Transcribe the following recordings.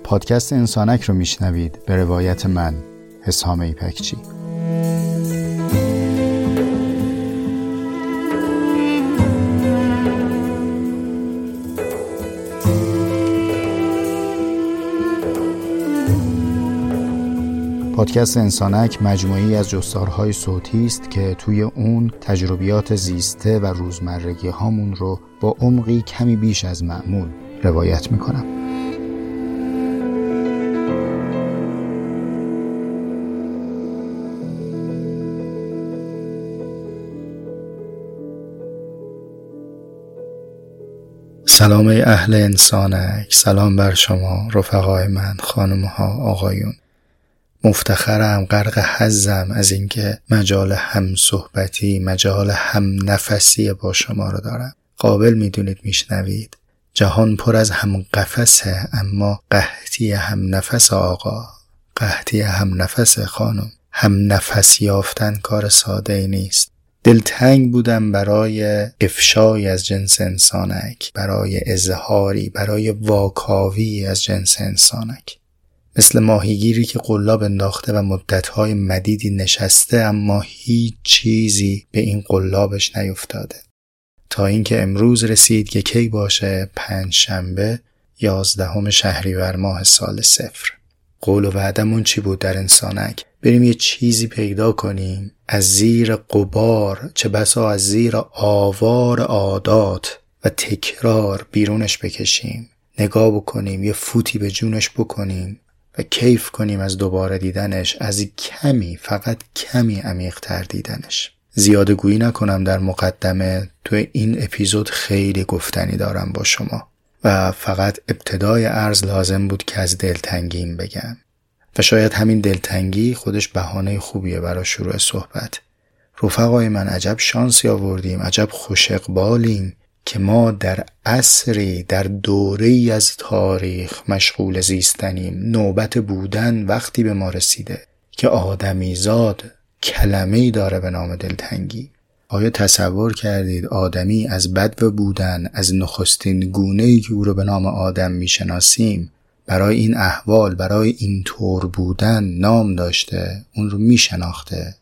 پادکست انسانک رو میشنوید به روایت من، حسام ایپکچی. پادکست انسانک مجموعه‌ای از جستارهای صوتی است که توی اون تجربیات زیسته و روزمرگی هامون رو با عمقی کمی بیش از معمول روایت میکنم. سلام ای اهل انسانک، سلام بر شما رفقای من، خانم‌ها، آقایون. مفتخرم، غرق حظم از اینکه مجال هم صحبتی، مجال هم نفسی با شما رو دارم. قابل میدونید میشنوید جهان پر از هم قفسه، اما قحطی هم نفس آقا، قحطی هم نفس خانم. هم نفس یافتن کار ساده ای نیست. دلتنگ بودم برای افشای از جنس انسانک، برای اظهاری، برای واکاوی از جنس انسانک. مثل ماهیگیری که قلاب انداخته و مدتهای مدیدی نشسته اما هیچ چیزی به این قلابش نیفتاده، تا اینکه امروز رسید که کی باشه؟ پنجشنبه 11 شهریور ماه سال 0. قول و وعدمون چی بود در انسانک؟ بریم یه چیزی پیدا کنیم از زیر غبار، چه بسا از زیر آوار عادات و تکرار بیرونش بکشیم، نگاه بکنیم، یه فوتی به جونش بکنیم و کیف کنیم از دوباره دیدنش، از کمی، فقط کمی عمیق‌تر دیدنش. زیاده گویی نکنم در مقدمه، تو این اپیزود خیلی گفتنی دارم با شما و فقط ابتدای عرض لازم بود که از دلتنگیم بگم و شاید همین دلتنگی خودش بهانه خوبیه برای شروع صحبت. رفقای من، عجب شانسی آوردیم، عجب خوش اقبالیم که ما در عصری، در دوره‌ای از تاریخ مشغول زیستنیم. نوبت بودن وقتی به ما رسیده که آدمیزاد کلمه‌ای داره به نام دلتنگی. آیا تصور کردید آدمی از بدو بودن، از نخستین گونه‌ای که او رو به نام آدم میشناسیم، برای این احوال، برای این طور بودن نام داشته، اون رو میشناخته؟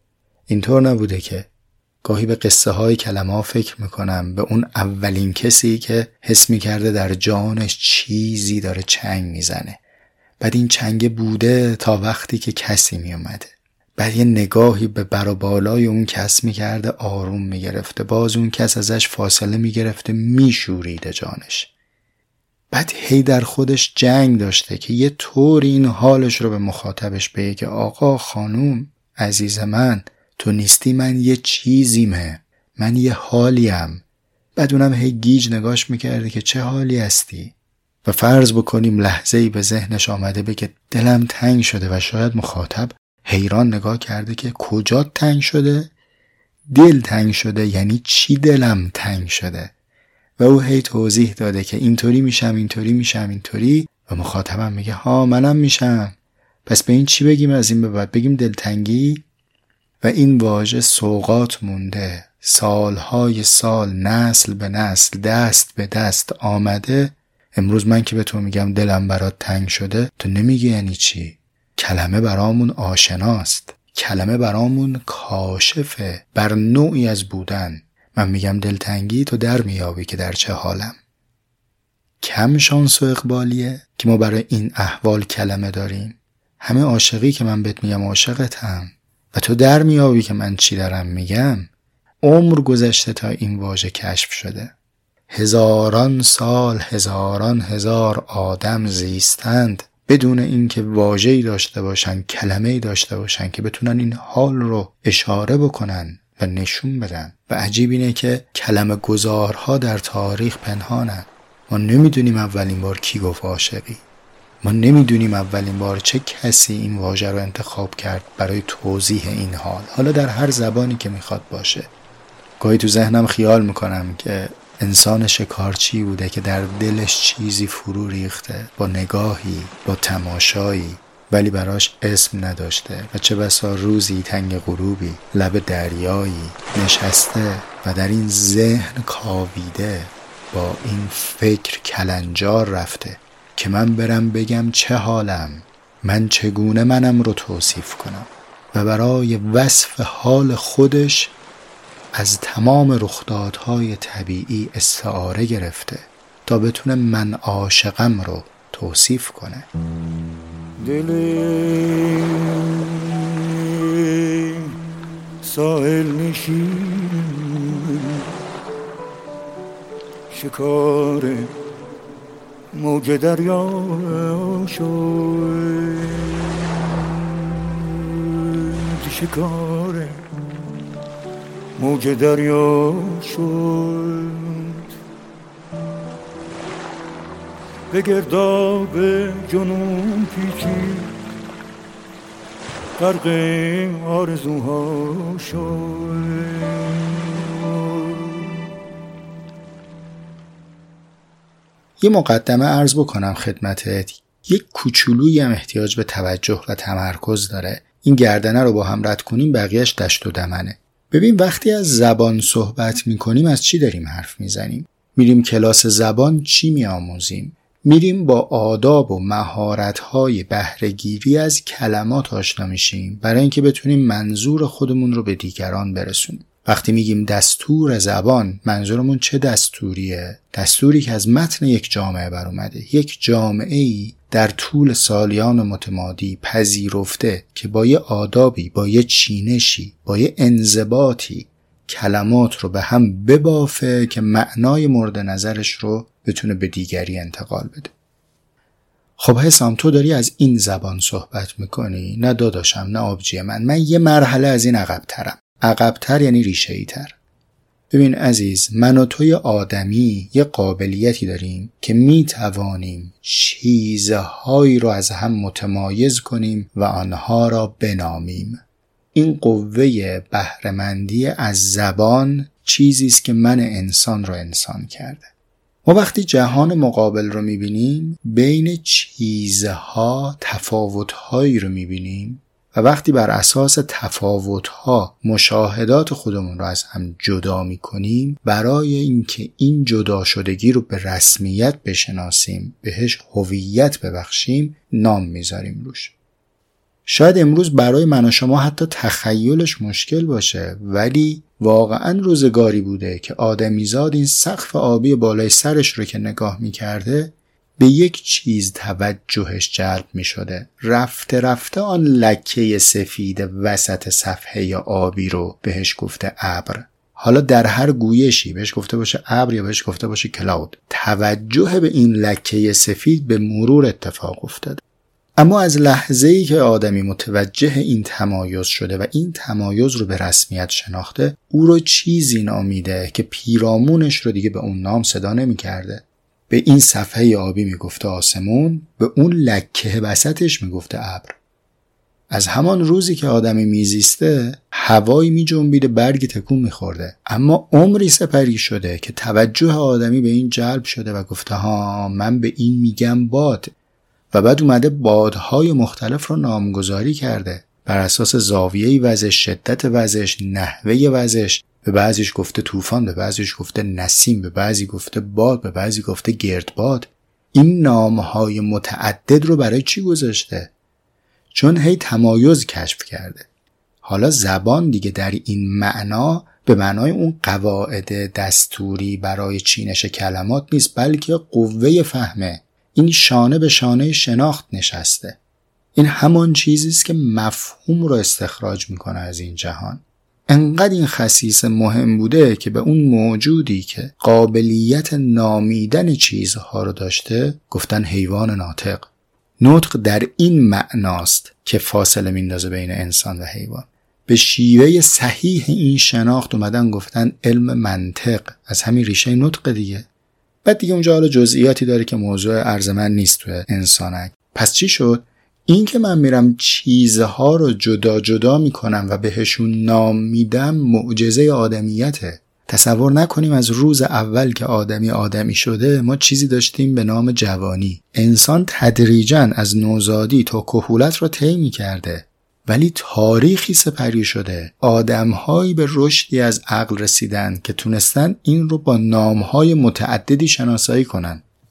اینطور نبوده که گاهی به قصه های کلمه ها فکر میکنم، به اون اولین کسی که حس میکرده در جانش چیزی داره چنگ میزنه، بعد این چنگ بوده تا وقتی که کسی میومده، بعد یه نگاهی به بر و بالای اون کس میکرده، آروم میگرفته، باز اون کس ازش فاصله میگرفته، میشوریده جانش، بعد هی در خودش جنگ داشته که یه طور این حالش رو به مخاطبش بگه که آقا، خانوم، عزیز من، تو نیستی، من یه چیزیمه، من یه حالیم. بعد اونم هی گیج نگاش میکرده که چه حالی هستی؟ و فرض بکنیم لحظه‌ای به ذهنش آمده بگه دلم تنگ شده و شاید مخاطب حیران نگاه کرده که کجا تنگ شده؟ دل تنگ شده یعنی چی دلم تنگ شده؟ و او هی توضیح داده که اینطوری میشم، اینطوری میشم، اینطوری، و مخاطبم میگه ها منم میشم. پس به این چی بگیم از این به بعد؟ بگیم دلتنگی؟ و این واژه سوغات مونده، سالهای سال، نسل به نسل، دست به دست آمده. امروز من که به تو میگم دلم برات تنگ شده، تو نمیگی یعنی چی؟ کلمه برامون آشناست، کلمه برامون کاشفه بر نوعی از بودن. من میگم دلتنگی، تو در میابی که در چه حالم. کم شانس و اقبالیه که ما برای این احوال کلمه داریم. همه عاشقی که من بهت میگم عاشقتم و تو در میابی که من چی دارم میگم. عمر گذشته تا این واژه کشف شده. هزاران سال، هزاران هزار آدم زیستند بدون اینکه واژه‌ای داشته باشن، کلمه‌ای داشته باشن که بتونن این حال رو اشاره بکنن و نشون بدن. و عجیب اینه که کلمه گذارها در تاریخ پنهانن. ما نمیدونیم اولین بار کی گفت عاشقی، ما نمیدونیم اولین بار چه کسی این واژه رو انتخاب کرد برای توضیح این حال، حالا در هر زبانی که میخواد باشه. گاهی تو ذهنم خیال میکنم که انسان شکارچی بوده که در دلش چیزی فرو ریخته، با نگاهی، با تماشایی، ولی براش اسم نداشته و چه بسا روزی تنگ غروبی لب دریایی نشسته و در این ذهن کاویده، با این فکر کلنجار رفته که من برم بگم چه حالم، من چگونه منم رو توصیف کنم و برای وصف حال خودش از تمام رخدادهای طبیعی استعاره گرفته تا بتونه من عاشقم رو توصیف کنه. دل ساحل نشین شکار موج دریا شد، شکار موج دریا شد، به گرداب جنون پیچید غرق آرزوها شد. یه مقدمه عرض بکنم خدمتت. یک کوچولویی هم احتیاج به توجه و تمرکز داره. این گردنه رو با هم رد کنیم بقیهش دشت و دمنه. ببین وقتی از زبان صحبت میکنیم از چی داریم حرف میزنیم؟ میریم کلاس زبان چی میآموزیم؟ میریم با آداب و مهارت‌های بهره‌گیری از کلمات آشنا میشیم برای اینکه بتونیم منظور خودمون رو به دیگران برسونیم. وقتی میگیم دستور زبان منظورمون چه دستوریه؟ دستوری که از متن یک جامعه بر اومده. یک جامعه‌ای در طول سالیان متمادی پذیرفته که با یه آدابی، با یه چینشی، با یه انضباطی کلمات رو به هم ببافه که معنای مورد نظرش رو بتونه به دیگری انتقال بده. خب حسام تو داری از این زبان صحبت میکنی؟ نه داداشم، نه آبجی من یه مرحله از این عقب‌ترم. عقب‌تر یعنی ریشه‌ای تر. ببین عزیز، من و توی آدمی یه قابلیتی داریم که میتوانیم چیزهایی رو از هم متمایز کنیم و آنها را بنامیم. این قوه بهره‌مندی از زبان چیزی است که من انسان رو انسان کرده. ما وقتی جهان مقابل رو میبینیم بین چیزها تفاوت‌هایی رو میبینیم و وقتی بر اساس تفاوت‌ها مشاهدات خودمون رو از هم جدا می‌کنیم، برای اینکه این جدا شدگی رو به رسمیت بشناسیم، بهش هویت ببخشیم، نام میذاریم روش. شاید امروز برای من و شما حتی تخیلش مشکل باشه، ولی واقعاً روزگاری بوده که آدمیزاد این سقف آبی بالای سرش رو که نگاه می‌کرده به یک چیز توجهش جلب می شده. رفته رفته آن لکه سفید وسط صفحه آبی رو بهش گفته ابر. حالا در هر گویشی بهش گفته باشه ابر یا بهش گفته باشه کلاود، توجه به این لکه سفید به مرور اتفاق افتاده. اما از لحظه‌ای که آدمی متوجه این تمایز شده و این تمایز رو به رسمیت شناخته، او رو چیزی نامیده که پیرامونش رو دیگه به اون نام صدا نمی کرده. به این صفحه آبی میگفته آسمون، به اون لکه وسطش میگفته ابر. از همان روزی که آدمی میزیسته هوایی میجنبیده، برگی تکون میخورده، اما عمری سپری شده که توجه آدمی به این جلب شده و گفته ها من به این میگم باد، و بعد اومده بادهای مختلف رو نامگذاری کرده بر اساس زاویه وزش، شدت وزش، نحوه وزش. به بعضیش گفته طوفان، به بعضیش گفته نسیم، به بعضی گفته باد، به بعضی گفته گردباد. این نامهای متعدد رو برای چی گذاشته؟ چون هی تمایز کشف کرده. حالا زبان دیگه در این معنا به معنای اون قواعد دستوری برای چینش کلمات نیست، بلکه قوه فهمه. این شانه به شانه شناخت نشسته. این همان چیزی است که مفهوم رو استخراج میکنه از این جهان. انقدر این خصیصه مهم بوده که به اون موجودی که قابلیت نامیدن چیزها رو داشته گفتن حیوان ناطق. نطق در این معناست که فاصله میندازه بین انسان و حیوان. به شیوه صحیح این شناخت اومدن گفتن علم منطق، از همین ریشه نطق دیگه. بعد دیگه اونجا حالا جزئیاتی داره که موضوع عرض من نیست تو انسانک. پس چی شد؟ این که من میرم چیزها رو جدا جدا میکنم و بهشون نام میدم معجزه آدمیته. تصور نکنیم از روز اول که آدمی شده ما چیزی داشتیم به نام جوانی. انسان تدریجاً از نوزادی تا کهولت رو طی میکرده، ولی تاریخی سپری شده. آدم‌هایی به رشدی از عقل رسیدن که تونستن این رو با نام‌های متعددی شناسایی کنن.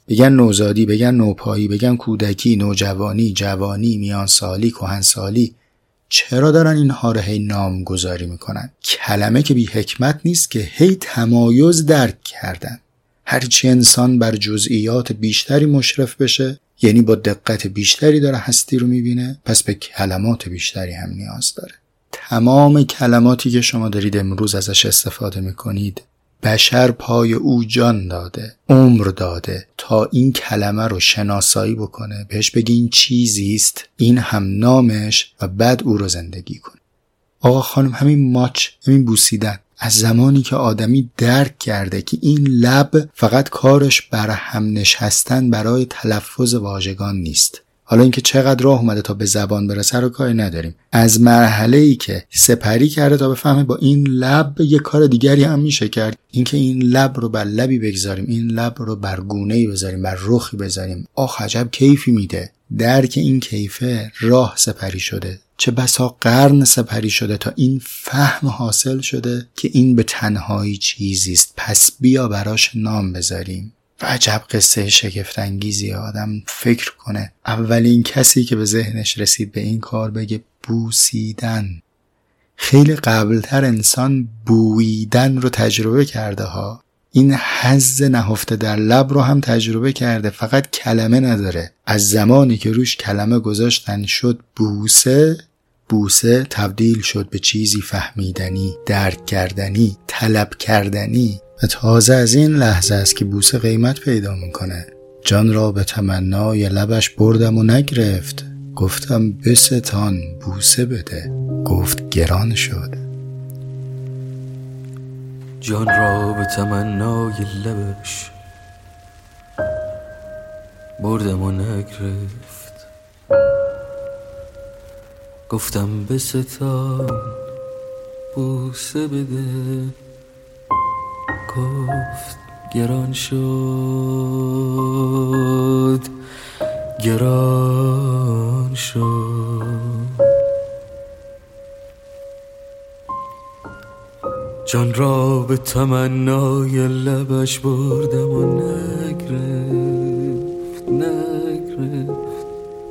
بگن نوزادی، بگن نوپایی، بگن کودکی، نوجوانی، جوانی، میانسالی، کهنسالی. چرا دارن اینها رو هی نامگذاری میکنن؟ کلمه که بی حکمت نیست که، هی تمایز درک کردن. هرچی انسان بر جزئیات بیشتری مشرف بشه، یعنی با دقت بیشتری داره هستی رو میبینه، پس به کلمات بیشتری هم نیاز داره. تمام کلماتی که شما دارید امروز ازش استفاده میکنید، بشر پای او جان داده، عمر داده تا این کلمه رو شناسایی بکنه، بهش بگی این چیزیست، این هم نامش، و بعد او رو زندگی کنه. آقا خانم، همین ماچ، همین بوسیدن، از زمانی که آدمی درک کرده که این لب فقط کارش بر هم نشستن برای تلفظ واژگان نیست، حالا اینکه چقدر راه اومده تا به زبان برسه رو کاری نداریم، از مرحله‌ای که سپری کرده تا بفهمه با این لب یه کار دیگری هم میشه کرد، اینکه این لب رو بر لبی بگذاریم، این لب رو بر گونه‌ای بذاریم، بر رخی بذاریم، آخ عجب کیفی میده. درک این کیفه راه سپری شده، چه بسا قرن سپری شده تا این فهم حاصل شده که این به تنهایی چیزیست، پس بیا براش نام بذاریم. و عجب قصه شگفت‌انگیزی، آدم فکر کنه اولین کسی که به ذهنش رسید به این کار بگه بوسیدن. خیلی قبلتر انسان بویدن رو تجربه کرده ها، این حظ نهفته در لب رو هم تجربه کرده، فقط کلمه نداره. از زمانی که روش کلمه گذاشتن شد بوسه، بوسه تبدیل شد به چیزی فهمیدنی، درک کردنی، طلب کردنی. و تازه از این لحظه است که بوسه قیمت پیدا میکنه. جان را به تمنای لبش بردم و نگرفت، گفتم بستان بوسه بده، گفت گران شد. جان را به تمنای لبش بردم و نگرفت، گفتم بستان بوسه بده، گفت گران شد، گران شد. جان را به تمنای لبش بردم و نگرفت،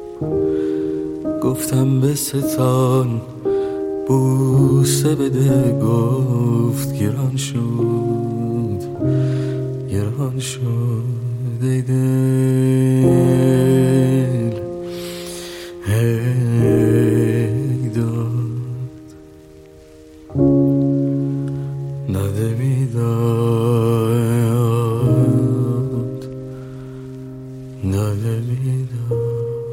گفتم بستان بوسه بده، گفت گران شد، گران شد. ای دل ای داد داده بیداد، داده بیداد.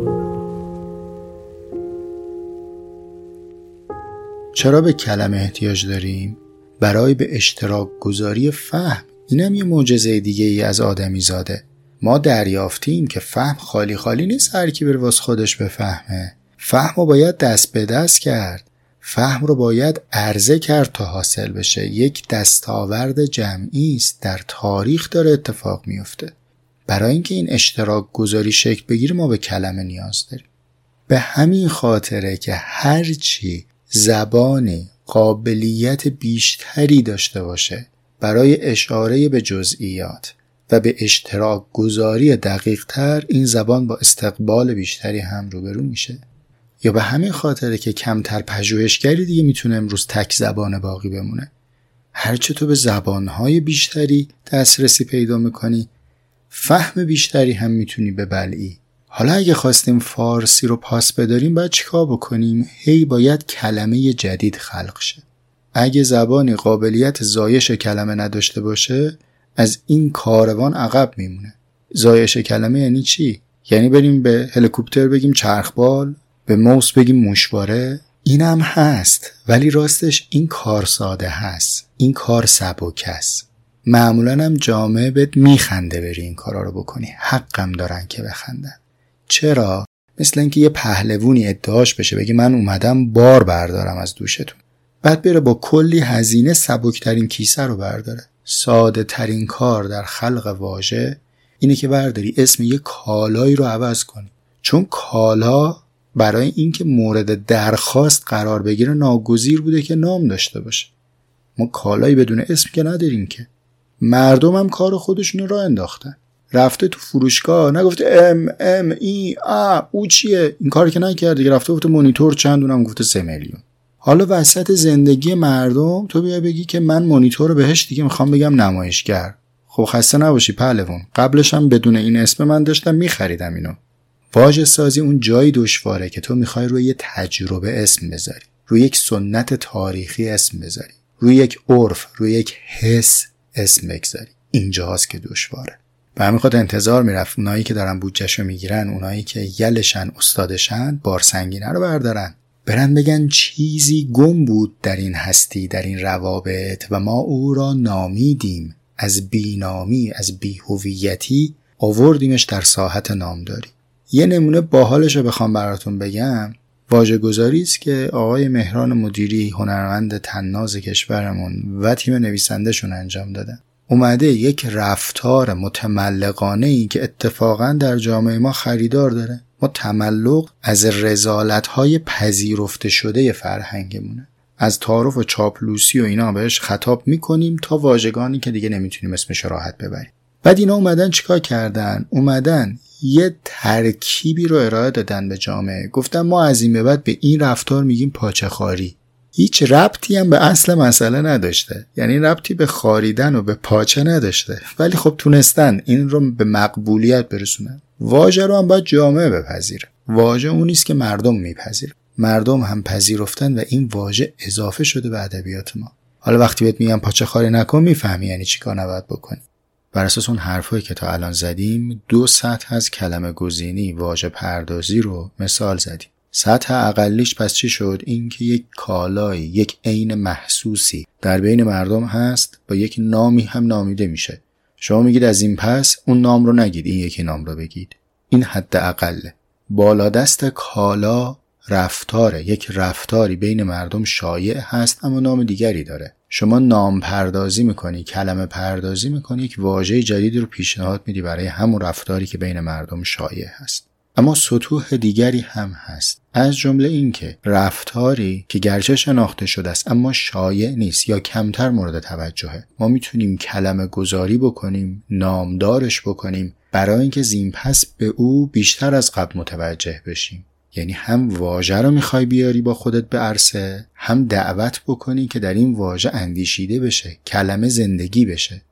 چرا به کلمه احتیاج داریم؟ برای به اشتراک گذاری فهم. اینم یه معجزه دیگه ای از آدمی زاده. ما دریافتیم که فهم خالی خالی نیست هر کی بره واسه خودش بفهمه. فهم رو باید دست به دست کرد. فهم رو باید عرضه کرد تا حاصل بشه. یک دستاورد جمعی است، در تاریخ داره اتفاق میفته. برای اینکه این اشتراک گذاری شکل بگیره ما به کلمه نیاز داریم. به همین خاطره که هرچی زبانی قابلیت بیشتری داشته باشه برای اشاره به جزئیات و به اشتراک گذاری دقیق تر، این زبان با استقبال بیشتری هم روبرو میشه. یا به همین خاطره که کمتر پژوهشگری دیگه میتونه امروز تک زبان باقی بمونه. هرچه تو به زبانهای بیشتری دسترسی پیدا میکنی، فهم بیشتری هم میتونی ببلعی. حالا اگه خواستیم فارسی رو پاس بداریم باید چیکار بکنیم؟ هی باید کلمه جدید خلق شه. اگه زبانی قابلیت زایش کلمه نداشته باشه از این کاروان عقب میمونه. زایش کلمه یعنی چی؟ یعنی بریم به هلیکوپتر بگیم چرخبال، به موس بگیم موشواره؟ اینم هست، ولی راستش این کار ساده هست، این کار سبک هست. معمولا هم جامعه بهت میخنده بری این کارا رو بکنی، حقم دارن که بخندن. چرا؟ مثل اینکه یه پهلوونی ادعاش بشه بگه من اومدم بار بردارم از دوشتون، بعد بره با کلی هزینه سبکترین کیسه رو برداره. ساده ترین کار در خلق واژه اینه که برداری اسم یه کالایی رو عوض کنی، چون کالا برای اینکه مورد درخواست قرار بگیره ناگزیر بوده که نام داشته باشه. ما کالایی بدون اسم که نداریم که. مردم هم کار خودشون رو راه انداختن. رفته تو فروشگاه نگفته ام ای او چیه، این کار که نکرده دیگه، رفته گفته مانیتور چند، اونم گفته 3 میلیون. حالا وسط زندگی مردم تو بیا بگی که من مانیتور رو بهش دیگه میخوام بگم نمایشگر. خب خسته نباشی پهلوان، قبلش هم بدون این اسم من داشتم میخریدم اینو. واژه سازی اون جایی دشواره که تو میخوای روی یه تجربه اسم بذاری، روی یک سنت تاریخی اسم بذاری، روی یک عرف، روی یک حس اسم بگذاری. اینجاست که دشواره. به همین خاطر انتظار میرفت اونایی که دارن بودجهشو میگیرن، اونایی که یلشن استادشن، بار سنگینه رو بردارن، برن بگن چیزی گم بود در این هستی، در این روابط و ما او را نامیدیم، از بینامی، از بی‌هویتی آوردیمش در ساحت نامداری. یه نمونه باحالش رو بخوام براتون بگم، واژه‌گذاری است که آقای مهران مدیری، هنرمند طناز کشورمون و تیم نویسنده‌شون انجام دادن. اومده یک رفتار متملقانه‌ای که اتفاقاً در جامعه ما خریدار داره. ما تملق از رذالت‌های پذیرفته شده فرهنگمونه. از تعارف و چاپلوسی و اینا بهش خطاب میکنیم تا واژگانی که دیگه نمیتونیم اسمش راحت ببریم. بعد اینا اومدن چیکار کردن؟ اومدن یه ترکیبی رو ارائه دادن به جامعه. گفتن ما از این به بعد به این رفتار میگیم پاچه‌خواری. هیچ ربطی هم به اصل مسئله نداشته، یعنی ربطی به خاریدن و به پاچه نداشته، ولی خب تونستن این رو به مقبولیت برسونن. واژه رو هم باید جامعه بپذیره. واژه اون نیست که مردم میپذیره. مردم هم پذیرفتن و این واژه اضافه شده به ادبیات ما. حالا وقتی بهت میگم پاچه‌خواری نکن، میفهمی یعنی چیکار نباید بکنی. بر اساس اون حرفایی که تا الان زدیم 2 سطح از کلمه گزینی، واژه پردازی رو مثال زدیم. سطح اقلیش پس چی شد؟ این که یک کالایی، یک عین محسوسی در بین مردم هست، با یک نامی هم نامیده میشه. شما میگید از این پس اون نام رو نگید، این یکی نام رو بگید. این حد اقله. بالادست کالا رفتاره، یک رفتاری بین مردم شایع هست اما نام دیگری داره. شما نام پردازی میکنی، کلمه پردازی میکنی، یک واژه جدید رو پیشنهاد میدی برای همون رفتاری که بین مردم شایع هست. اما سطوح دیگری هم هست، از جمله این که رفتاری که گرچه شناخته شده است اما شایع نیست یا کمتر مورد توجهه، ما میتونیم کلمه گذاری بکنیم، نامدارش بکنیم، برای اینکه زین پس به او بیشتر از قبل متوجه بشیم. یعنی هم واژه رو میخوای بیاری با خودت به عرصه، هم دعوت بکنی که در این واژه اندیشیده بشه، کلمه زندگی بشه.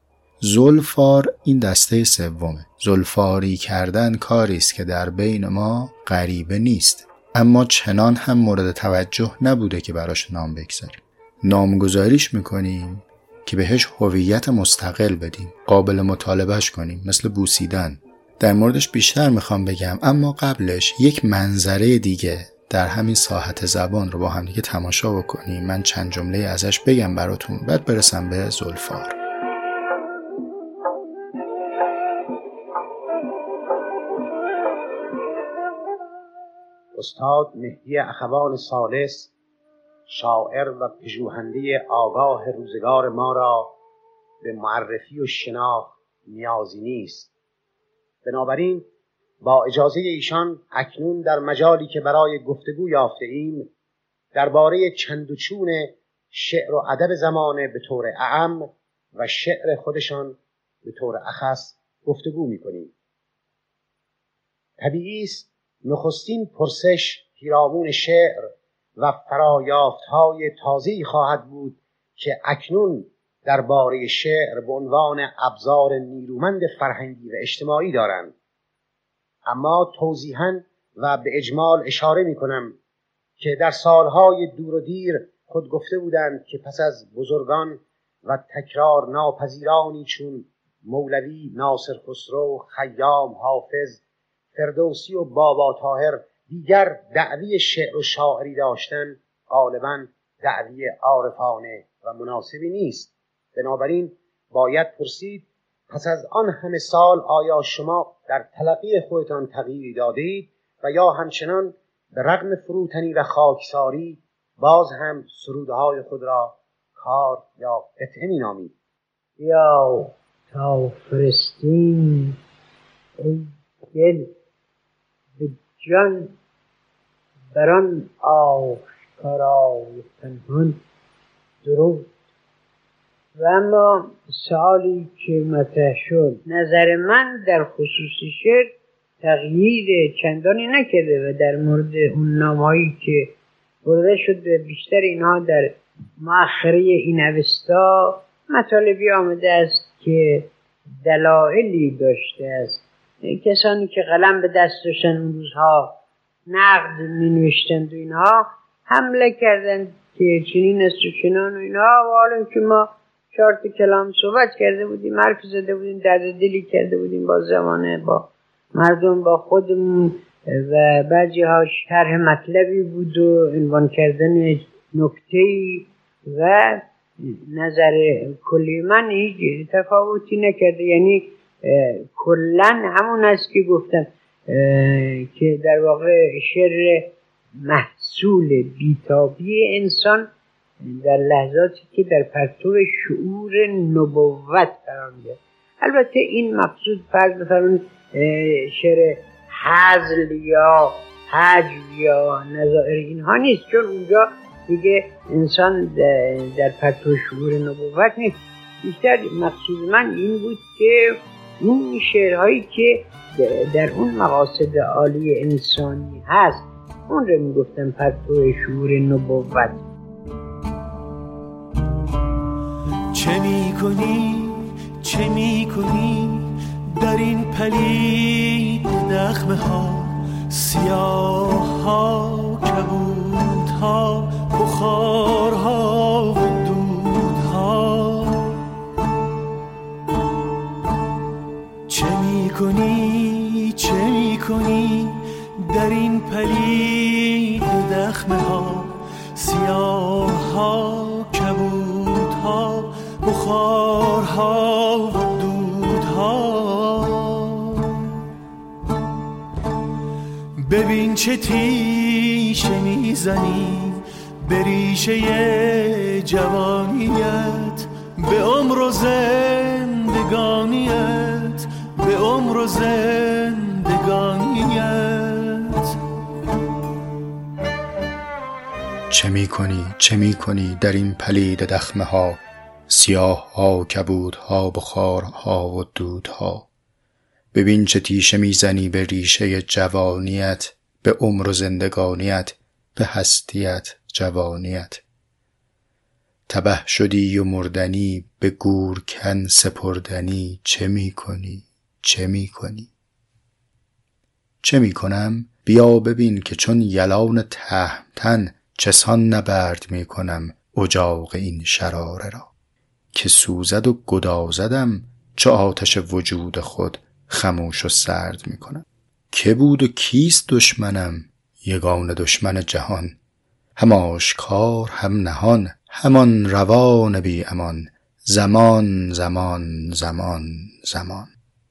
زلفار این دسته سومه. زلفاری کردن کاری است که در بین ما غریبه نیست، اما چنان هم مورد توجه نبوده که براش نام بگذاریم. نامگذاریش میکنیم که بهش هویت مستقل بدیم، قابل مطالبهش کنیم، مثل بوسیدن. در موردش بیشتر میخوام بگم، اما قبلش یک منظره دیگه در همین ساحت زبان رو با هم دیگه تماشا بکنیم. من چند جمله ازش بگم براتون، بعد برسم به زلفار. استاد مهدی اخوان ثالث، شاعر و پژوهنده آگاه روزگار ما را به معرفی و شناخت نیازی نیست. بنابراین با اجازه ایشان اکنون در مجالی که برای گفتگو یافته ایم درباره چند و چون شعر و ادب زمانه به طور اعم و شعر خودشان به طور اخص گفتگو می‌کنیم. طبیعی است نخستین پرسش پیرامون شعر و فرایافت‌های تازه‌ای خواهد بود که اکنون درباره شعر به عنوان ابزار نیرومند فرهنگی و اجتماعی دارند. اما توضیحاً و به اجمال اشاره می‌کنم که در سالهای دور و دیر خود گفته بودند که پس از بزرگان و تکرار ناپذیرانی چون مولوی، ناصر خسرو، خیام، حافظ، فردوسی و بابا طاهر دیگر دعوی شعر و شاعری داشتن غالباً دعوی عارفانه و مناسبی نیست. بنابراین باید پرسید پس از آن همه سال آیا شما در تلقی خودتان تغییری دادید و یا همچنان به رغم فروتنی و خاکساری باز هم سرودهای خود را کار یا قطعه می نامید؟ یا تا فرستیم ای دل به جان بران آشکارای پنهان درود. و اما سوالی که مطرح شد، نظر من در خصوص شعر تغییر چندانی نکرده و در مورد اون نامهایی که برده شده بیشتر اینها در مؤخره این اوستا مطالبی آمده است که دلایلی داشته است. کسانی که قلم به دست داشتن اون روزها نقد می نوشتند و اینها حمله کردند که چنین است و چنان و اینها، و حالا که ما 4 کلام صحبت کرده بودیم، حرف زده بودیم، درد دلی کرده بودیم با زمانه، با مردم، با خودمون، و بعضی ها شرح مطلبی بود و عنوان کردن نکته‌ای و نظر کلی من هیچ تفاوتی نکرده. یعنی کلن همون است که گفتم که در واقع شعر محصول بیتابی انسان در لحظاتی که در پرتو شعور نبوت قرار می‌گیرد. البته این مقصود فرض بفرمایید شعر هزل یا هجو یا نظائر اینها نیست، چون اونجا دیگه انسان در پرتو شعور نبوت نیست. بیشتر مقصود من این بود که اون شعرهایی که در اون مقاصد عالی انسانی هست اون رو میگفتن پرتو شعور نبوت. چه میکنی در این پلید دخمه ها، سیاه ها، کبود ها، بخار ها و دود ها. چه میکنی در این پلید دخمه ها، سیاه ها، کبود ها، بخار ها و دود ها. ببین چه تیشه میزنی به ریشه جوانیت، به عمر و زندگانیت، به عمر و زندگانیت. چه میکنی در این پلید دخمه ها، سیاه ها، کبود ها، بخار ها و دود ها. ببین چه تیشه میزنی به ریشه جوانیت، به عمر و زندگانیت، به هستیت، جوانیت. تبه شدی و مردنی، به گورکن سپردنی. چه میکنی؟ چه میکنم؟ بیا ببین که چون یلان تهمتن چسان نبرد میکنم اجاق این شراره را، که سوزد و گدازدم چو آتش وجود خود خموش و سرد میکنم. که بود و کیست دشمنم؟ یگان دشمن جهان، هم آشکار هم نهان، همان روان بی امان. زمان زمان زمان زمان.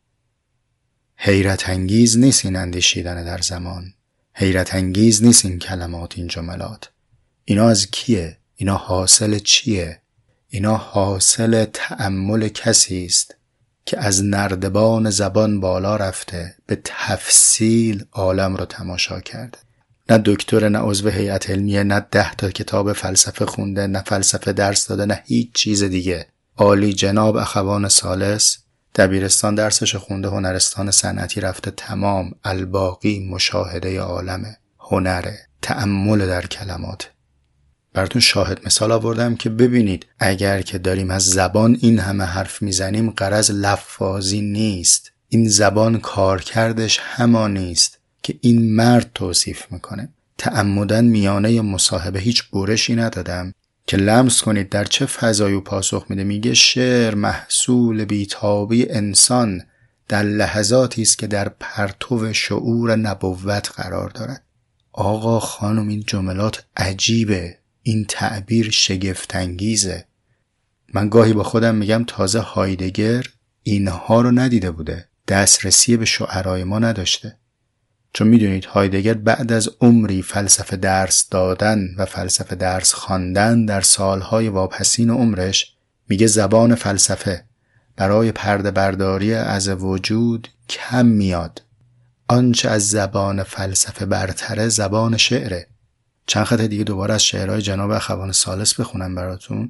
حیرت انگیز نیست این اندیشیدن در زمان، حیرت انگیز نیست این کلمات، این جملات. اینا از کیه؟ اینا حاصل چیه؟ اینا حاصل تأمل کسی است که از نردبان زبان بالا رفته به تفصیل عالم رو تماشا کرده. نه دکتر، نه عضو هیئت علمیه، نه 10 کتاب فلسفه خونده، نه فلسفه درس داده، نه هیچ چیز دیگه. عالی جناب اخوان ثالث دبیرستان درسش خونده، هنرستان صنعتی رفته، تمام. الباقی مشاهده عالمه، هنره، تأمل در کلمات. براتون شاهد مثال آوردم که ببینید اگر که داریم از زبان این همه حرف میزنیم غرض لفاظی نیست. این زبان کارکردش همان نیست که این مرد توصیف میکنه. تعمدن میانه مصاحبه هیچ برشی ندادم که لمس کنید در چه فضایی پاسخ میده. میگه شعر محصول بیتابی انسان در لحظاتی است که در پرتو شعور نبوت قرار دارد. آقا خانم این جملات عجیبه، این تعبیر شگفت‌انگیزه. من گاهی با خودم میگم تازه هایدگر اینها رو ندیده بوده، دسترسی به شعرای ما نداشته. چون میدونید هایدگر بعد از عمری فلسفه درس دادن و فلسفه درس خواندن در سالهای واپسین عمرش میگه زبان فلسفه برای پرده برداری از وجود کم میاد. آنچه از زبان فلسفه برتره زبان شعره. چند خط دیگه دوباره از شعرهای جناب اخوان ثالث بخونم براتون.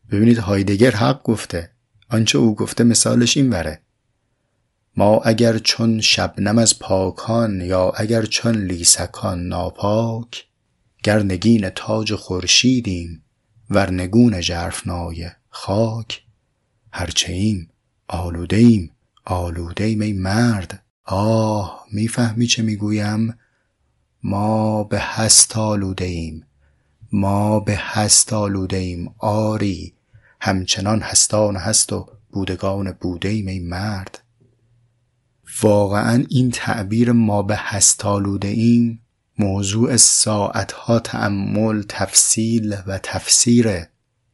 ببینید هایدگر حق گفته. آنچه او گفته مثالش این وره: ما اگر چون شبنم از پاکان، یا اگر چون لیسکان ناپاک، گر نگین تاج خورشیدیم ور نگون ژرفنای خاک. هرچه ایم آلوده ایم، آلوده ایم ای مرد. آه میفهمی چه میگویم؟ ما به هست آلوده ایم، ما به هست آلوده ایم. آری همچنان هستان هست و بودگان بوده ایم ای مرد. واقعا این تعبیر ما به هست آلوده ایم موضوع ساعتها تأمل، تفصیل و تفسیره.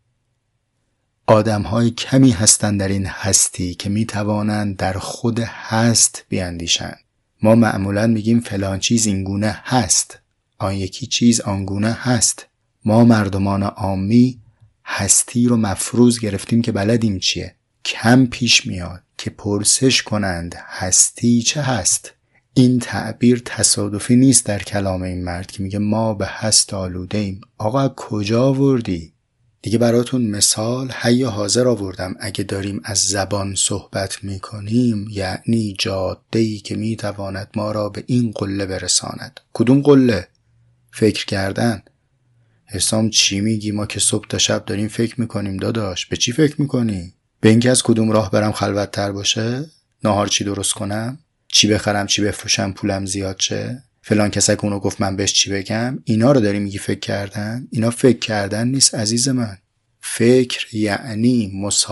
آدم‌های کمی هستند در این هستی که می‌توانند در خود هست بیاندیشند. ما معمولاً میگیم فلان چیز اینگونه هست، آن یکی چیز آنگونه هست. ما مردمان عامی هستی رو مفروض گرفتیم که بلدیم چیه. کم پیش میاد که پرسش کنند هستی چه هست. این تعبیر تصادفی نیست در کلام این مرد که میگه ما به هست آلوده ایم. آقا کجا آوردی؟ دیگه براتون مثال حی حاضر آوردم. اگه داریم از زبان صحبت میکنیم یعنی جاده‌ای که میتواند ما را به این قله برساند. کدوم قله؟ فکر کردن. حسام چی میگی؟ ما که صبح تا شب داریم فکر میکنیم داداش. به چی فکر میکنی؟ به اینکه از کدوم راه برم خلوت تر باشه؟ ناهار چی درست کنم؟ چی بخرم؟ چی بفروشم پولم زیاد شه؟ فلان کسک اونو گفت من بهش چی بگم؟ اینا رو داری میگی فکر کردن؟ اینا فکر کردن نیست عزیز من. فکر یعنی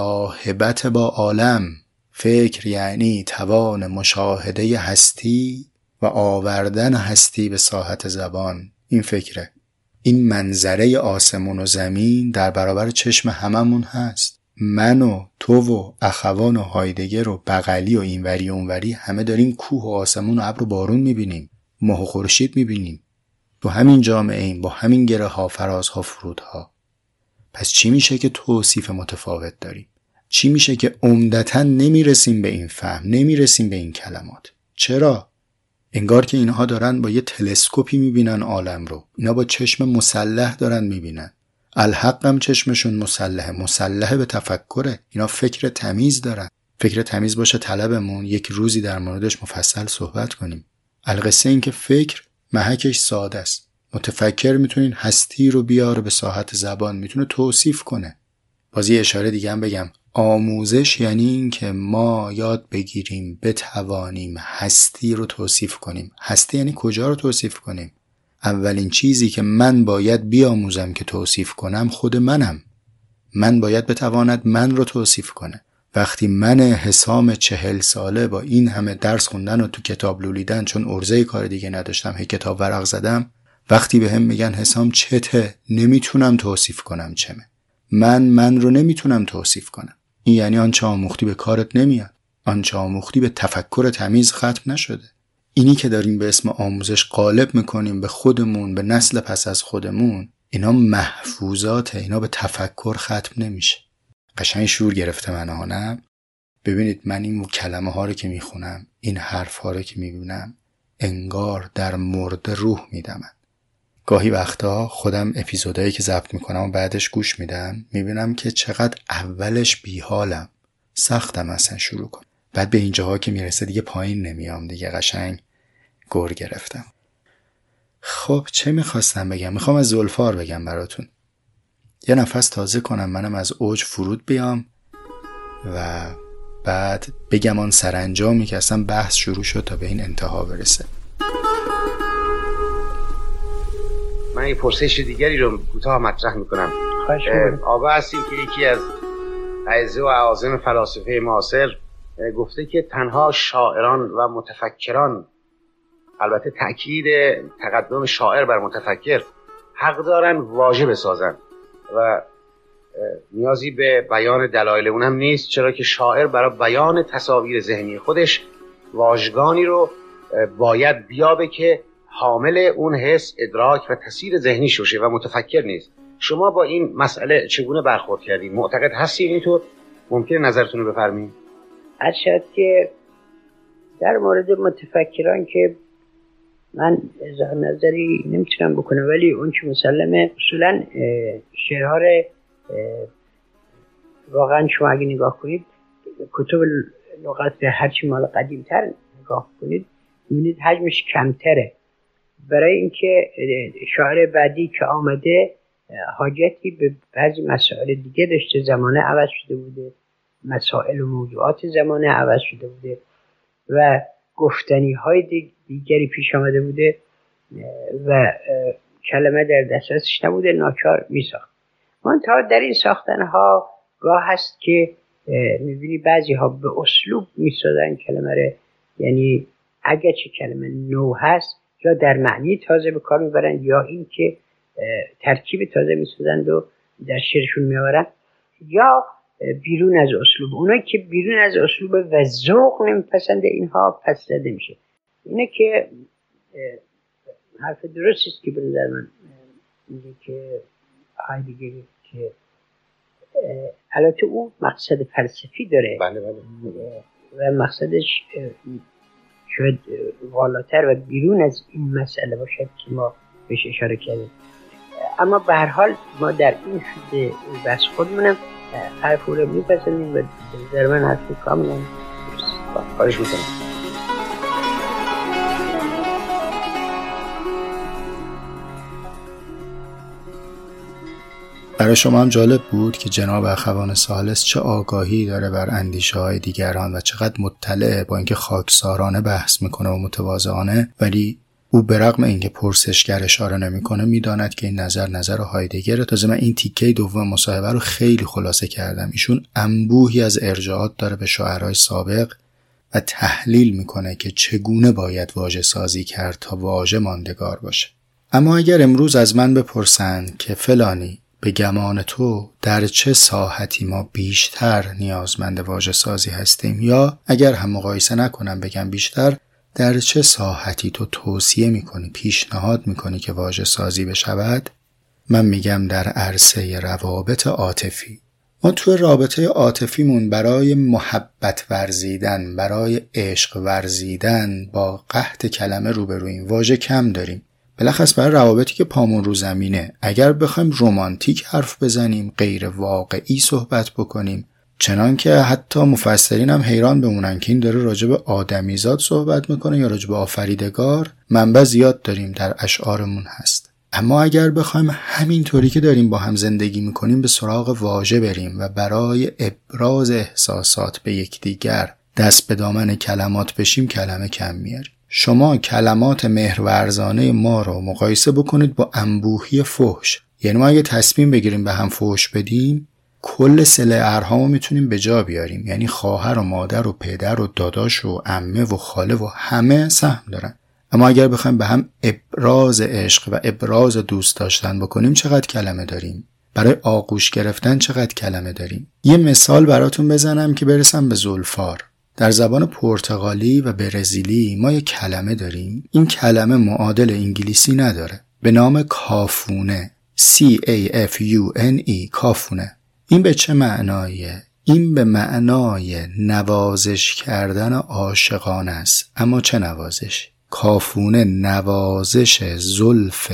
مصاحبت با عالم. فکر یعنی توان مشاهده هستی و آوردن هستی به ساحت زبان. این فکره. این منظره آسمون و زمین در برابر چشم هممون هست. من و تو و اخوان و هایدگر و بغلی و اینوری و اونوری همه داریم کوه و آسمون و ابر و بارون میبینیم، ماه و خورشید میبینیم. تو همین جامعه ایم، با همین گره ها، فرازها، فرودها. پس چی میشه که توصیف متفاوت داریم؟ چی میشه که عمدتاً نمیرسیم به این فهم، نمیرسیم به این کلمات؟ چرا؟ انگار که اینها دارن با یه تلسکوپی میبینن عالم رو. اینا با چشم مسلح دارن میبینن. الحق هم چشمشون مسلحه به تفکره. اینا فکر تمیز دارن. فکر تمیز باشه طلبمون یک روزی در موردش مفصل صحبت کنیم. القصه این که فکر محکش ساده است. متفکر میتونین هستی رو بیاره به ساحت زبان، میتونه توصیف کنه. بازی اشاره دیگه هم بگم. آموزش یعنی این که ما یاد بگیریم بتوانیم هستی رو توصیف کنیم. هستی یعنی کجا رو توصیف کنیم؟ اولین چیزی که من باید بیاموزم که توصیف کنم خود منم. من باید بتواند من رو توصیف کنه. وقتی من حسام 40 ساله با این همه درس خوندن و تو کتاب لولیدن، چون عرضه کار دیگه نداشتم، هی کتاب ورق زدم، وقتی به هم میگن حسام چته، نمیتونم توصیف کنم چمه. من رو نمیتونم توصیف کنم. این یعنی آنچه آموختی به کارت نمیاد. آنچه آموختی به تفکر تمیز ختم نشده. اینی که داریم به اسم آموزش غالب میکنیم به خودمون، به نسل پس از خودمون، اینا محفوظاته. اینا به تفکر ختم نمیشه. قشنگ شور گرفته منو، نه؟ ببینید من این کلمه ها رو که میخونم، این حرف ها رو که میبینم، انگار در مرده روح میدم. گاهی وقتا خودم اپیزودایی که ضبط میکنم و بعدش گوش میدم، میبینم که چقدر اولش بیحالم، سختم اصلا شروع کنم. بعد به اینجاها که میرسه دیگه پایین نمیام، دیگه قشنگ گر گرفتم. خب چه میخواستم بگم؟ میخوام از زلفار بگم براتون. یه نفس تازه کنم، منم از اوج فرود بیام و بعد بگم آن سرانجامی که اصلا بحث شروع شد تا به این انتها برسه. من یه پرسش دیگری رو کوتاه مطرح میکنم. آقا هستیم که یکی از اعز و اعاظم فلاسفه معاصر گفته که تنها شاعران و متفکران، البته تأکید تقدم شاعر بر متفکر، حق دارن واژه بسازن و نیازی به بیان دلایل اونم نیست، چرا که شاعر برای بیان تصاویر ذهنی خودش واژگانی رو باید بیابه که حامل اون حس، ادراک و تصویر ذهنی شوشه و متفکر نیست. شما با این مسئله چگونه برخورد کردین؟ معتقد هستین اینطور؟ ممکنه نظرتون رو بفرمایید؟ ارشد که در مورد متفکران که من اظهار نظری نمیتونم بکنم، ولی اون که مسلمه اصولا شعرها واقعا شما اگه نگاه کنید کتب لغت هرچی مال قدیمتر نگاه کنید می‌بینید حجمش کمتره. برای اینکه شاعر بعدی که آمده حاجتی به بعضی مسائل دیگه داشته، زمانه عوض شده بوده، مسائل و موضوعات زمانه عوض شده بوده و گفتنی های دیگری پیش آمده بوده و کلمه در دسترسش نبوده، ناچار میساخت. منتها در این ساختن ها گاه هست که میبینی بعضی ها به اسلوب میسازن کلمه رو، یعنی اگر چه کلمه نو هست یا در معنی تازه به کار میبرن یا این که ترکیب تازه میسازند و در شعرشون میآورن، یا بیرون از اسلوب. اونایی که بیرون از اسلوب و ذوق نمیپسنده اینها پس زده میشه. اینه که حرف درستی است که به نظر من میگه که هایدگر که البته او مقصد فلسفی داره. بله. و مقصدش شاید والاتر و بیرون از این مسئله باشد که ما بهش اشاره کردیم، اما به هر حال ما در این حد بس خودمونم حرف او رو میپسندیم و در من حرفی کاملا خواهش میکنم. برای شما هم جالب بود که جناب اخوان ثالث چه آگاهی داره بر اندیشه های دیگران و چقدر مطلعه، با اینکه خاکسارانه بحث میکنه و متواضعانه، ولی او به رغم اینکه پرسشگر اشاره نمیکنه میداند که این نظر هایدگره. تازه من این تیکه دوم مصاحبه رو خیلی خلاصه کردم. ایشون انبوهی از ارجاعات داره به شاعرای سابق و تحلیل میکنه که چگونه باید واژه سازی کرد تا واژه ماندگار باشه. اما اگر امروز از من بپرسند که فلانی به گمان تو در چه ساحتی ما بیشتر نیازمند واژه سازی هستیم، یا اگر هم مقایسه نکنم بگم بیشتر، در چه ساحتی تو توصیه میکنی، پیشنهاد میکنی که واژه سازی بشود، من میگم در عرصه روابط عاطفی. ما تو رابطه عاطفیمون برای محبت ورزیدن، برای عشق ورزیدن با قحط کلمه روبرویم، واژه کم داریم. بلخص برای روابطی که پامون رو زمینه، اگر بخوایم رمانتیک حرف بزنیم، غیر واقعی صحبت بکنیم، چنان که حتی مفسرین هم حیران بمونن که این داره راجع به آدمیزاد صحبت میکنه یا راجع به آفریدگار، منبع زیاد داریم در اشعارمون هست. اما اگر بخوایم همینطوری که داریم با هم زندگی میکنیم به سراغ واژه بریم و برای ابراز احساسات به یکدیگر دست به دامن کلمات بشیم، کلمه کم میاریم. شما کلمات مهرورزانه ما رو مقایسه بکنید با انبوهی فحش. یعنی ما اگه تصمیم بگیریم به هم فحش بدیم، کل صله ارهامو میتونیم به جا بیاریم. یعنی خواهر و مادر و پدر و داداش و عمه و خاله و همه سهم دارن. اما اگر بخوایم به هم ابراز عشق و ابراز دوست داشتن بکنیم، چقدر کلمه داریم؟ برای آغوش گرفتن چقدر کلمه داریم؟ یه مثال براتون بزنم که برسم به زلفار. در زبان پرتغالی و برزیلی ما یک کلمه داریم. این کلمه معادل انگلیسی نداره، به نام کافونه. C-A-F-U-N-E، کافونه. این به چه معنایه؟ این به معنای نوازش کردن عاشقانه است. اما چه نوازش؟ کافونه نوازش زلف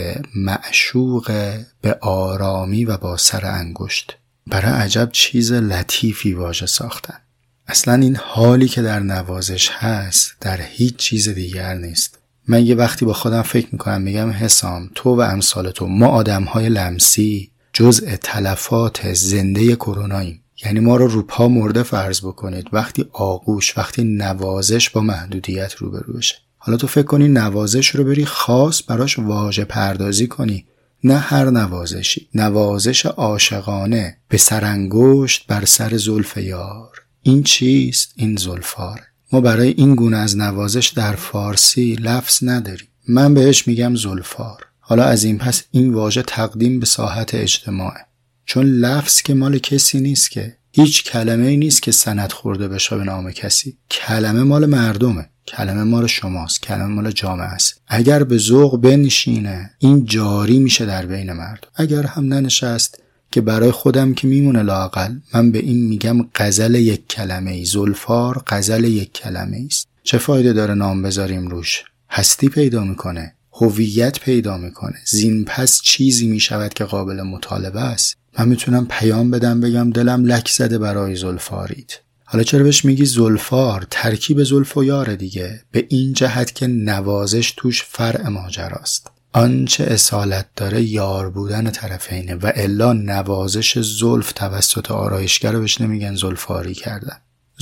معشوق به آرامی و با سر انگشت. برای عجب چیز لطیفی واژه ساختن. اصلا این حالی که در نوازش هست در هیچ چیز دیگر نیست. من یه وقتی با خودم فکر میکنم، میگم حسام، تو و امثال تو، ما آدمهای لمسی جزء تلفات زنده کروناییم. یعنی ما رو پا مرده فرض بکنید وقتی آغوش، وقتی نوازش با محدودیت روبرو بشه. حالا تو فکر کنی نوازش رو بری خاص براش واژه پردازی کنی. نه هر نوازشی، نوازش عاشقانه به سرانگشت بر سر زلف یار. این چیست؟ این زلفار. ما برای این گونه از نوازش در فارسی لفظ نداریم. من بهش میگم زلفار. حالا از این پس این واژه تقدیم به ساحت اجتماعه، چون لفظ که مال کسی نیست، که هیچ کلمه‌ای نیست که سند خورده بشه به نام کسی. کلمه مال مردمه، کلمه مال شماست، کلمه مال جامعه است. اگر به ذوق بنشینه این جاری میشه در بین مردم. اگر هم ننشست، که برای خودم که میمونه لااقل، من به این میگم غزل یک کلمه ای. زلفار غزل یک کلمه ایست. چه فایده داره نام بذاریم روش؟ هستی پیدا میکنه، هویت پیدا میکنه، زین پس چیزی میشود که قابل مطالبه است. من میتونم پیام بدم بگم دلم لک زده برای زلفاریت. حالا چرا بهش میگی زلفار؟ ترکیب زلف و یار دیگه، به این جهت که نوازش توش فرع ماجراست. آنچه اصالت داره یار بودن طرفینه و الا نوازش زلف توسط آرایشگر رو بهش نمیگن زلفاری کردن.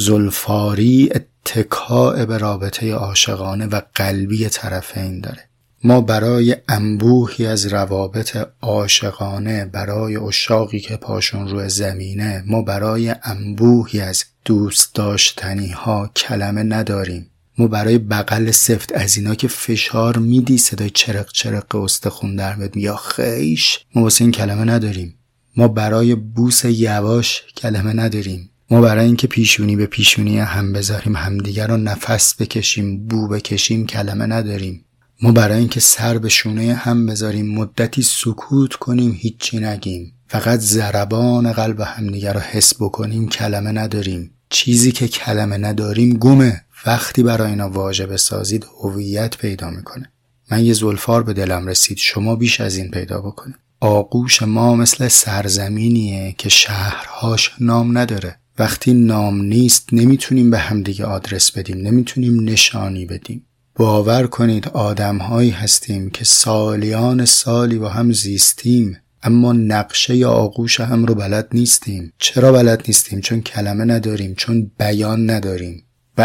زلفاری اتکاء به رابطه عاشقانه و قلبی طرفین داره. ما برای انبوهی از روابط عاشقانه، برای عشاقی که پاشون روی زمینه، ما برای انبوهی از دوست داشتنی ها کلمه نداریم. ما برای بغل سفت از اینا که فشار میدی صدای چرق چرق استخون در میاد یا خیش، ما واسه این کلمه نداریم. ما برای بوس یواش کلمه نداریم. ما برای اینکه پیشونی به پیشونی هم بذاریم، همدیگر رو نفس بکشیم، بو بکشیم کلمه نداریم. ما برای اینکه سر به شونه هم بذاریم، مدتی سکوت کنیم، هیچی نگیم، فقط ضربان قلب همدیگر رو حس بکنیم کلمه نداریم. چیزی که کلمه نداریم گمه. وقتی برای اینا واژه بسازید هویت پیدا میکنه. من یه زلفار به دلم رسید، شما بیش از این پیدا بکنید. آغوش ما مثل سرزمینیه که شهرهاش نام نداره. وقتی نام نیست نمیتونیم به همدیگه آدرس بدیم، نمیتونیم نشانی بدیم. باور کنید آدم‌هایی هستیم که سالیان سالی با هم زیستیم، اما نقشه یا آغوش هم رو بلد نیستیم. چرا بلد نیستیم؟ چون کلمه نداریم، چون بیان نداریم.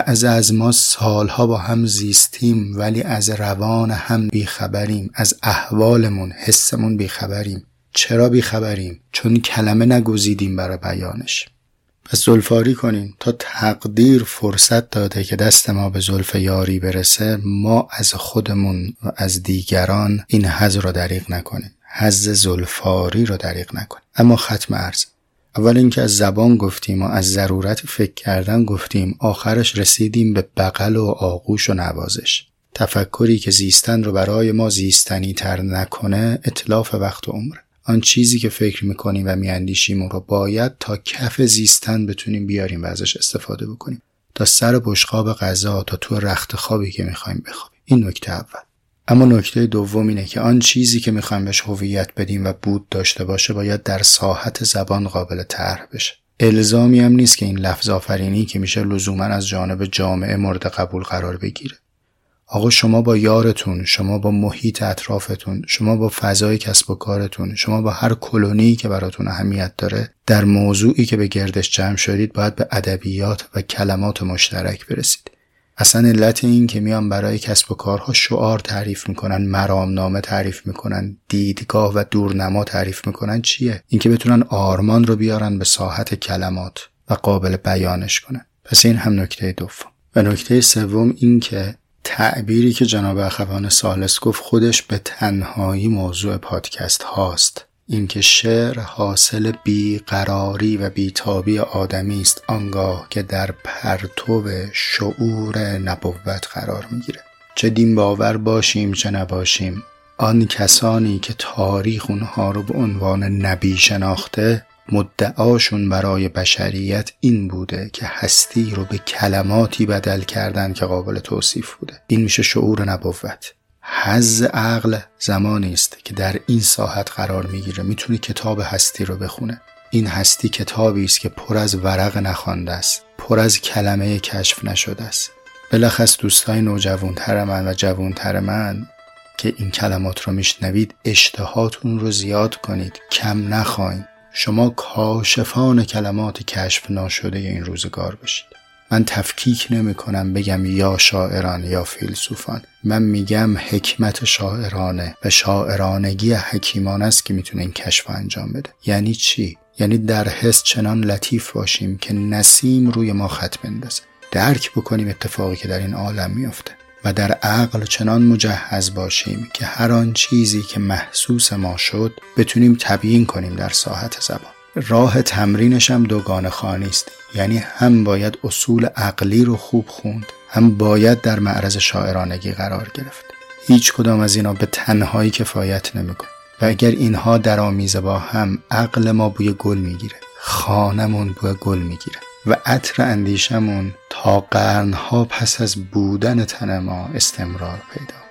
از ما سالها با هم زیستیم ولی از روان هم بیخبریم، از احوالمون، حسمون بیخبریم. چرا بیخبریم؟ چون کلمه نگزیدیم برای بیانش. پس زلفاری کنیم. تا تقدیر فرصت داده که دست ما به زلف یاری برسه، ما از خودمون و از دیگران این حظ رو دریغ نکنیم، حظ زلفاری رو دریغ نکنیم. اما ختم عرض، اول اینکه از زبان گفتیم و از ضرورت فکر کردن گفتیم، آخرش رسیدیم به بغل و آغوش و نوازش. تفکری که زیستن رو برای ما زیستنی تر نکنه اتلاف وقت و عمر. آن چیزی که فکر میکنیم و میاندیشیم رو باید تا کف زیستن بتونیم بیاریم و ازش استفاده بکنیم، تا سر بشقاب غذا، تا تو رخت خوابی که میخوایم بخوابیم. این نکته اول. اما نکته دوم اینه که آن چیزی که میخوایم بهش هویت بدیم و بود داشته باشه باید در ساحت زبان قابل طرح بشه. الزامی هم نیست که این لفظ آفرینی که میشه لزوما از جانب جامعه مورد قبول قرار بگیره. آقا شما با یارتون، شما با محیط اطرافتون، شما با فضای کسب و کارتون، شما با هر کلونی که براتون اهمیت داره، در موضوعی که به گردش جمع شدید باید به ادبیات و کلمات مشترک برسید. اصلا علت این که میان برای کسب و کارها شعار تعریف میکنن، مرامنامه تعریف میکنن، دیدگاه و دورنما تعریف میکنن چیه؟ این که بتونن آرمان رو بیارن به ساحت کلمات و قابل بیانش کنن. پس این هم نکته دوم. و نکته سوم این که تعبیری که جناب اخوان ثالث گفت خودش به تنهایی موضوع پادکست هاست. اینکه شعر حاصل بیقراری و بیتابی آدمی است، آنگاه که در پرتو شعور نبوت قرار میگیره. چه دین باور باشیم چه نباشیم، آن کسانی که تاریخ اونها رو به عنوان نبی شناخته، مدعاشون برای بشریت این بوده که هستی رو به کلماتی بدل کردن که قابل توصیف بوده. این میشه شعور نبوت. حظ عقل زمانی است که در این ساحت قرار میگیره، میتونه کتاب هستی رو بخونه. این هستی کتابی است که پر از ورق نخوانده است، پر از کلمه کشف نشده است. بلخص دوستای نوجوانتر من و جوانتر من که این کلمات رو میشنوید، اشتهاتون رو زیاد کنید، کم نخواین. شما کاشفان کلمات کشف ناشده این روزگار باشید. من تفکیک نمی کنم بگم یا شاعران یا فیلسوفان، من میگم حکمت شاعرانه و شاعرانگی حکیمان است که میتونه این کشف انجام بده. یعنی چی؟ یعنی در حس چنان لطیف باشیم که نسیم روی ما خط بندازه، درک بکنیم اتفاقی که در این عالم میفته، و در عقل چنان مجهز باشیم که هر آن چیزی که محسوس ما شد بتونیم تبیین کنیم در ساحت زبان. راه تمرینش هم دوگانه خوانی است، یعنی هم باید اصول عقلی رو خوب خوند، هم باید در معرض شاعرانگی قرار گرفت. هیچ کدام از اینا به تنهایی کفایت نمیکنه و اگر اینها درآمیزه با هم، عقل ما بوی گل میگیره، خانمون بوی گل میگیره و عطر اندیشمون تا قرنها پس از بودن تن ما استمرار پیدا کنه.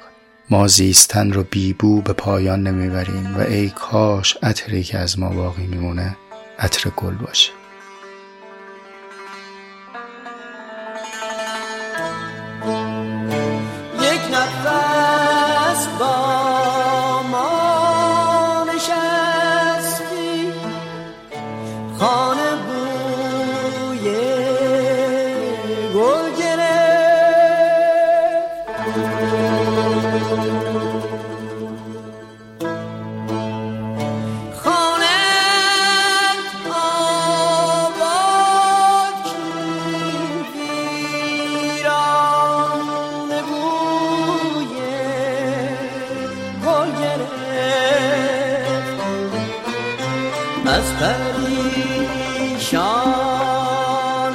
ما زیستن رو بیبو به پایان نمیبریم و ای کاش عطری که از ما باقی میمونه عطر گل باشه. یک نفس با ما نشستی، خانه بوی گل گرفت، خانه‌ات آباد چین ویرانه بوی گل گرفت، از پریشان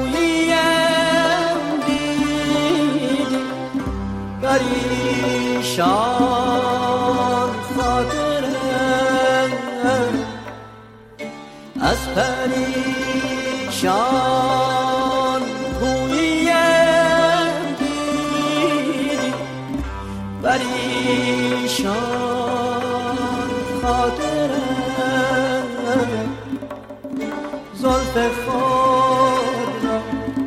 بویم دیدی، پریشان خاطرم، از پریشان بویم دیدی، پریشان خاطرم، زلف خود را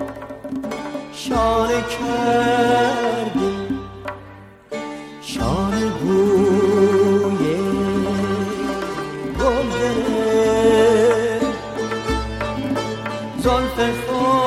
شانه کردی، شانه بوی گل گرفت، زلف خود